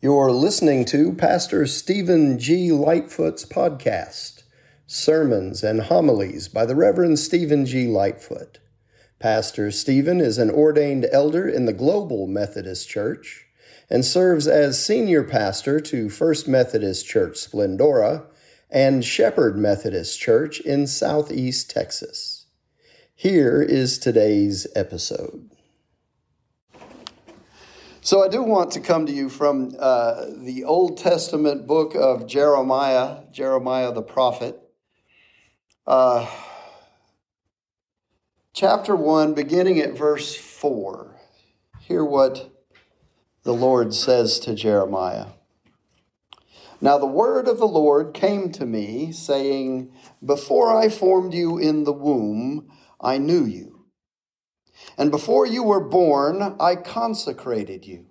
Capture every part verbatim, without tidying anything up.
You're listening to Pastor Stephen G. Lightfoot's podcast, Sermons and Homilies by the Reverend Stephen G. Lightfoot. Pastor Stephen is an ordained elder in the Global Methodist Church and serves as senior pastor to First Methodist Church Splendora and Shepherd Methodist Church in Southeast Texas. Here is today's episode. So I do want to come to you from uh, the Old Testament book of Jeremiah, Jeremiah the prophet. Uh, chapter one, beginning at verse four. Hear what the Lord says to Jeremiah. Now the word of the Lord came to me, saying, Before I formed you in the womb, I knew you. And before you were born, I consecrated you.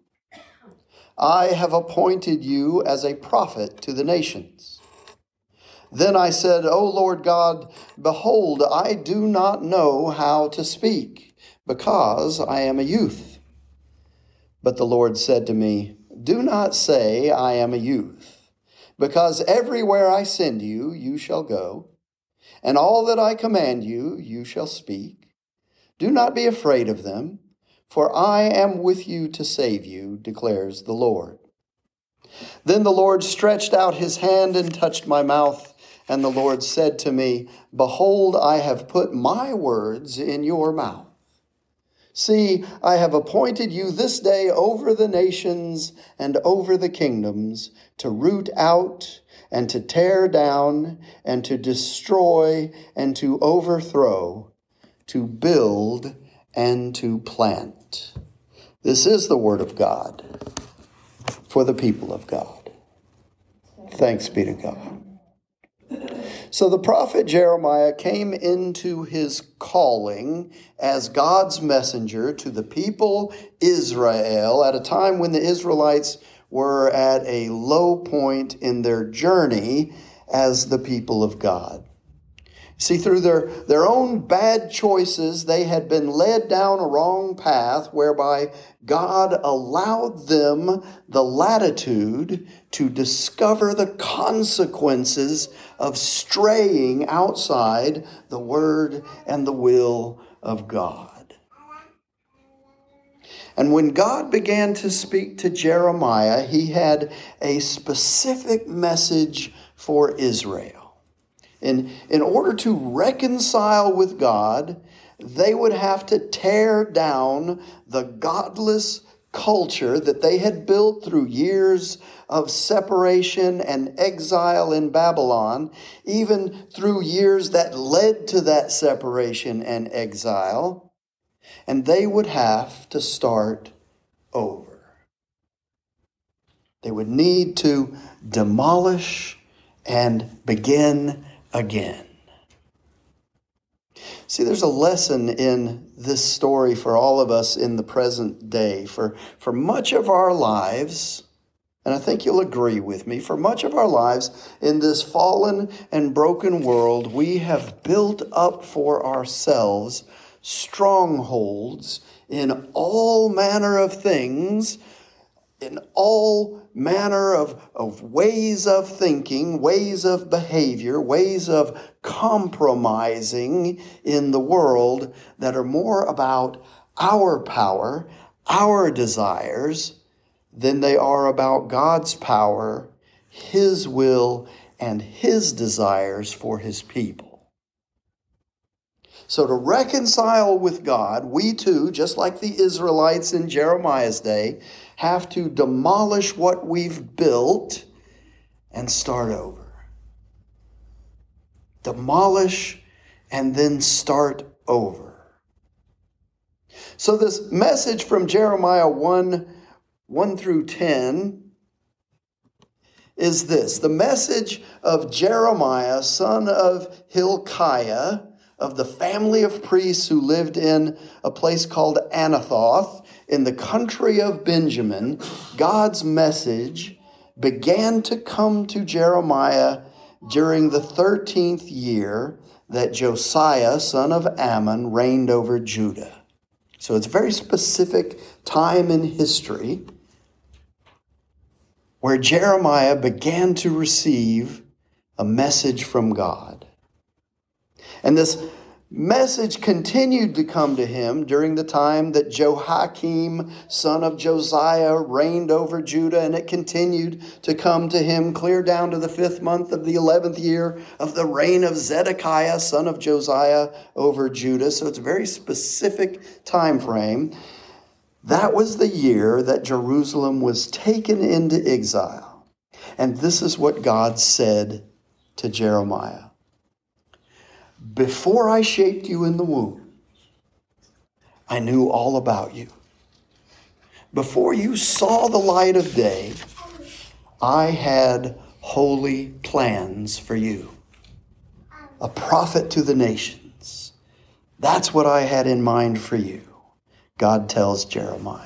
I have appointed you as a prophet to the nations. Then I said, O Lord God, behold, I do not know how to speak, because I am a youth. But the Lord said to me, Do not say, I am a youth, because everywhere I send you, you shall go, and all that I command you, you shall speak. Do not be afraid of them, for I am with you to save you, declares the Lord. Then the Lord stretched out his hand and touched my mouth, and the Lord said to me, Behold, I have put my words in your mouth. See, I have appointed you this day over the nations and over the kingdoms, to root out and to tear down and to destroy and to overthrow, to build and to plant. This is the word of God for the people of God. Thanks be to God. So the prophet Jeremiah came into his calling as God's messenger to the people Israel at a time when the Israelites were at a low point in their journey as the people of God. See, through their, their own bad choices, they had been led down a wrong path whereby God allowed them the latitude to discover the consequences of straying outside the word and the will of God. And when God began to speak to Jeremiah, he had a specific message for Israel. In, in order to reconcile with God, they would have to tear down the godless culture that they had built through years of separation and exile in Babylon, even through years that led to that separation and exile. And they would have to start over. They would need to demolish and begin again. See, there's a lesson in this story for all of us in the present day. For, for much of our lives, and I think you'll agree with me, for much of our lives in this fallen and broken world, we have built up for ourselves strongholds in all manner of things, in all manner of, of ways of thinking, ways of behavior, ways of compromising in the world that are more about our power, our desires, than they are about God's power, His will, and His desires for His people. So to reconcile with God, we too, just like the Israelites in Jeremiah's day, have to demolish what we've built and start over. Demolish and then start over. So this message from Jeremiah one, one through ten is this. The message of Jeremiah, son of Hilkiah, of the family of priests who lived in a place called Anathoth in the country of Benjamin. God's message began to come to Jeremiah during the thirteenth year that Josiah, son of Ammon, reigned over Judah. So it's a very specific time in history. where Jeremiah began to receive a message from God. And this message continued to come to him during the time that Jehoiakim, son of Josiah, reigned over Judah, and it continued to come to him clear down to the fifth month of the eleventh year of the reign of Zedekiah, son of Josiah, over Judah. So it's a very specific time frame. That was the year that Jerusalem was taken into exile. And this is what God said to Jeremiah. Before I shaped you in the womb, I knew all about you. Before you saw the light of day, I had holy plans for you. A prophet to the nations. That's what I had in mind for you, God tells Jeremiah.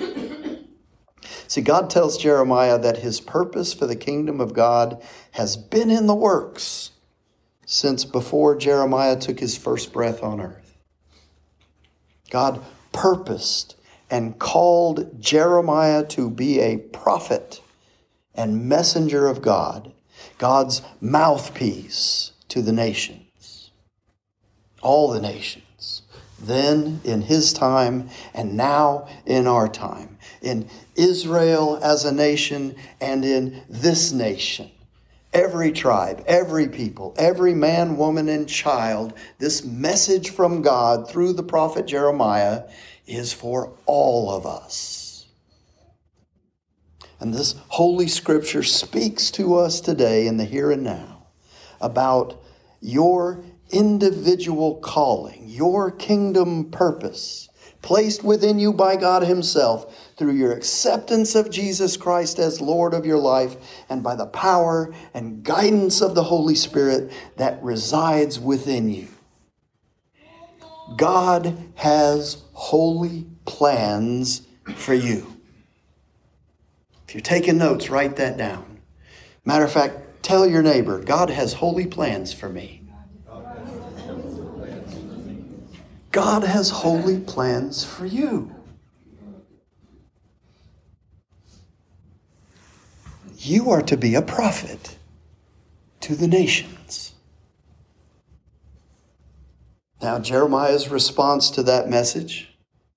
See, God tells Jeremiah that his purpose for the kingdom of God has been in the works since before Jeremiah took his first breath on earth. God purposed and called Jeremiah to be a prophet and messenger of God, God's mouthpiece to the nations, all the nations, then in his time and now in our time, in Israel as a nation and in this nation. Every tribe, every people, every man, woman, and child, this message from God through the prophet Jeremiah is for all of us. And this Holy Scripture speaks to us today in the here and now about your individual calling, your kingdom purpose, placed within you by God himself through your acceptance of Jesus Christ as Lord of your life and by the power and guidance of the Holy Spirit that resides within you. God has holy plans for you. If you're taking notes, write that down. Matter of fact, tell your neighbor, God has holy plans for me. God has holy plans for you. You are to be a prophet to the nations. Now, Jeremiah's response to that message,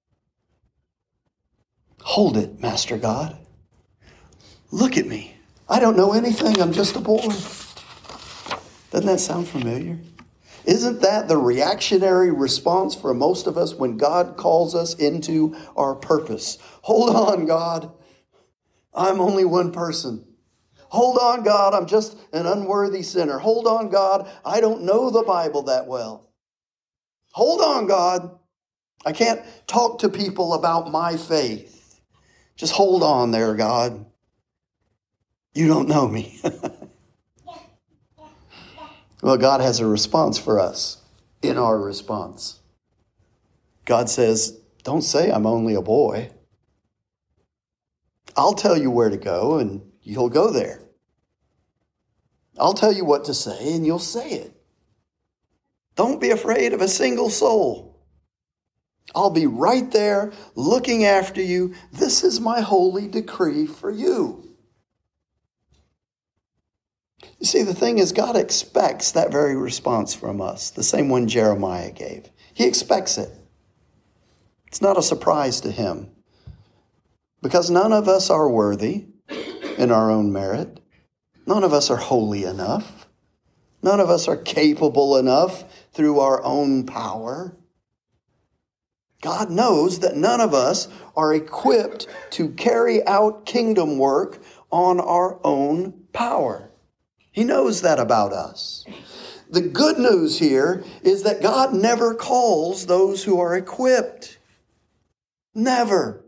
hold it, Master God. Look at me. I don't know anything. I'm just a boy. Doesn't that sound familiar? Isn't that the reactionary response for most of us when God calls us into our purpose? Hold on, God. I'm only one person. Hold on, God. I'm just an unworthy sinner. Hold on, God. I don't know the Bible that well. Hold on, God. I can't talk to people about my faith. Just hold on there, God. You don't know me. Well, God has a response for us in our response. God says, don't say I'm only a boy. I'll tell you where to go and you'll go there. I'll tell you what to say and you'll say it. Don't be afraid of a single soul. I'll be right there looking after you. This is my holy decree for you. You see, the thing is, God expects that very response from us, the same one Jeremiah gave. He expects it. It's not a surprise to him, because none of us are worthy in our own merit. None of us are holy enough. None of us are capable enough through our own power. God knows that none of us are equipped to carry out kingdom work on our own power. He knows that about us. The good news here is that God never calls those who are equipped. Never.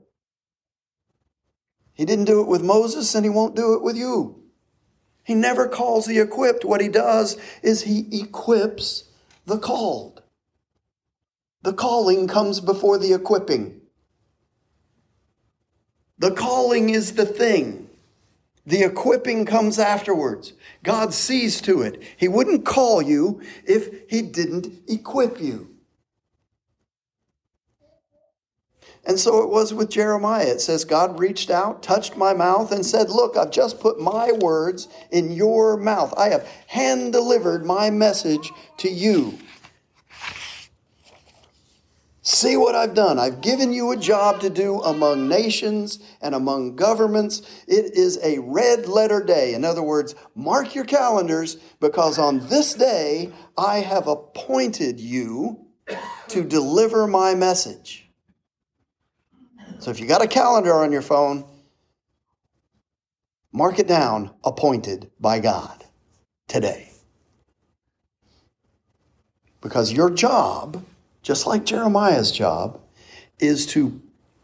He didn't do it with Moses, and he won't do it with you. He never calls the equipped. What he does is he equips the called. The calling comes before the equipping. The calling is the thing. The equipping comes afterwards. God sees to it. He wouldn't call you if he didn't equip you. And so it was with Jeremiah. It says God reached out, touched my mouth, and said, look, I've just put my words in your mouth. I have hand-delivered my message to you. See what I've done. I've given you a job to do among nations and among governments. It is a red letter day. In other words, mark your calendars, because on this day I have appointed you to deliver my message. So if you got a calendar on your phone, mark it down, appointed by God today. Because your job, just like Jeremiah's job, is to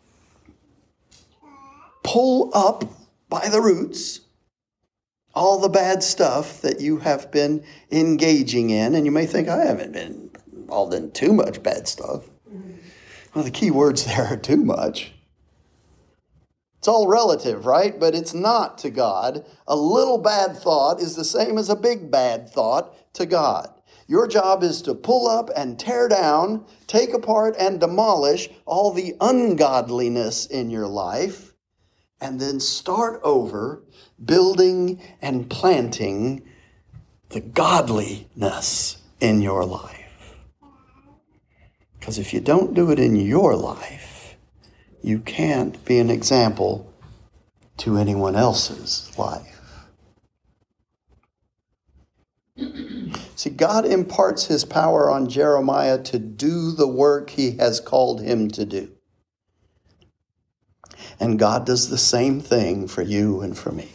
pull up by the roots all the bad stuff that you have been engaging in. And you may think, I haven't been involved in too much bad stuff. Well, the key words there are too much. It's all relative, right? But it's not to God. A little bad thought is the same as a big bad thought to God. Your job is to pull up and tear down, take apart and demolish all the ungodliness in your life, and then start over building and planting the godliness in your life. Because if you don't do it in your life, you can't be an example to anyone else's life. See, God imparts his power on Jeremiah to do the work he has called him to do. And God does the same thing for you and for me.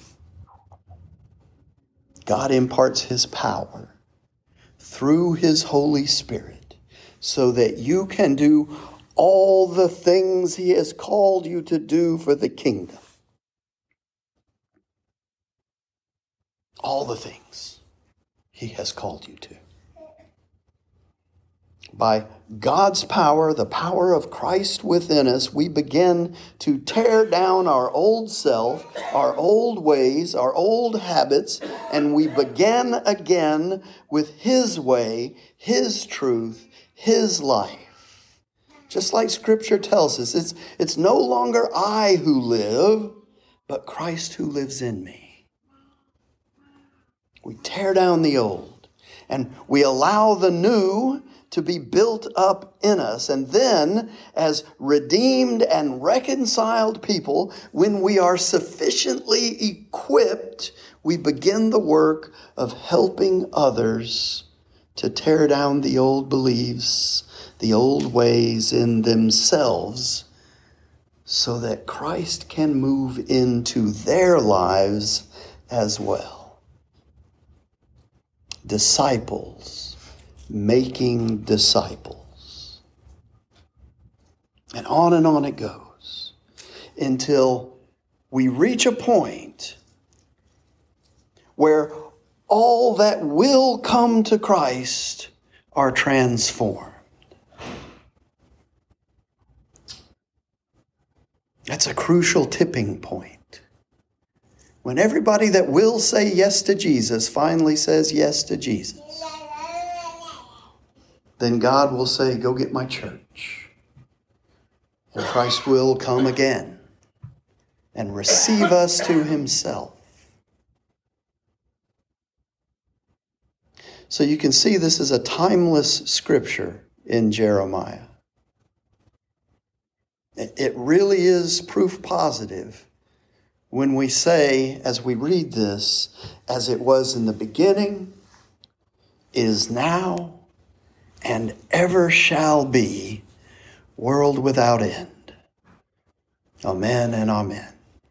God imparts his power through his Holy Spirit so that you can do all the things he has called you to do for the kingdom. All the things he has called you to. By God's power, the power of Christ within us, we begin to tear down our old self, our old ways, our old habits, and we begin again with his way, his truth, his life. Just like Scripture tells us, it's, it's no longer I who live, but Christ who lives in me. We tear down the old, and we allow the new to be built up in us. And then, as redeemed and reconciled people, when we are sufficiently equipped, we begin the work of helping others to tear down the old beliefs, the old ways in themselves, so that Christ can move into their lives as well. Disciples making disciples. And on and on it goes until we reach a point where all that will come to Christ are transformed. That's a crucial tipping point. When everybody that will say yes to Jesus finally says yes to Jesus, then God will say, go get my church. And Christ will come again and receive us to himself. So you can see this is a timeless scripture in Jeremiah. It really is proof positive when we say, as we read this, as it was in the beginning, is now, and ever shall be, world without end. Amen and amen.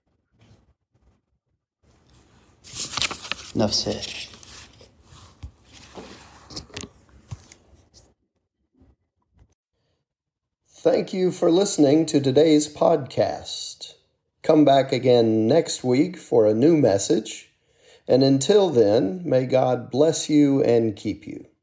Enough said. Thank you for listening to today's podcast. Come back again next week for a new message. And until then, may God bless you and keep you.